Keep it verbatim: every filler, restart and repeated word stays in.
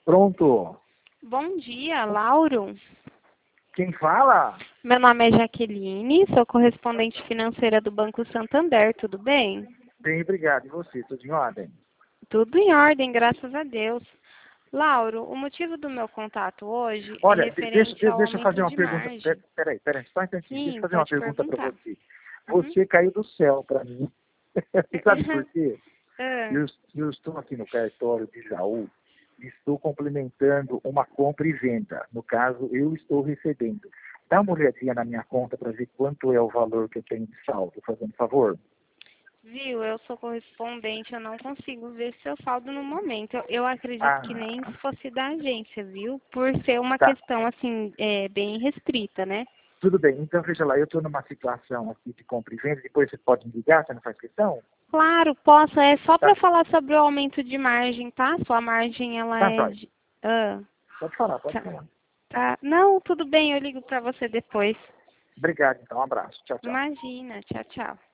Pronto. Bom dia, Lauro. Quem fala? Meu nome é Jaqueline, sou correspondente financeira do Banco Santander, tudo bem? Bem, obrigado. E você? Tudo em ordem? Tudo em ordem, graças a Deus. Lauro, o motivo do meu contato hoje é Olha, de- deixa, referente de- ao deixa eu fazer aumento uma de pergunta. margem. Pe- Peraí, peraí, só um instantinho. Deixa eu Sim, fazer uma pode pergunta para perguntar. você. Uhum. Você caiu do céu para mim. Você sabe por quê? Ah, Eu, eu estou aqui no cartório de Jaú e estou complementando uma compra e venda. No caso, eu estou recebendo. Dá uma olhadinha na minha conta para ver quanto é o valor que eu tenho de saldo, fazendo favor. Viu, eu sou correspondente, eu não consigo ver seu saldo no momento. Eu, eu acredito que nem Ah, se fosse da agência, viu? Por ser uma tá. questão, assim, é, bem restrita, né? Tudo bem. Então, veja lá, eu estou numa situação aqui de compra e venda. Depois você pode me ligar, você não faz questão? Claro, posso. É só para Tá, falar sobre o aumento de margem, tá? Sua margem, ela tá, é jóia. de... Ah, Pode falar, pode tá, falar. tá. Não, tudo bem, eu ligo para você depois. Obrigado, então. Um abraço. Tchau, tchau. Imagina. Tchau, tchau.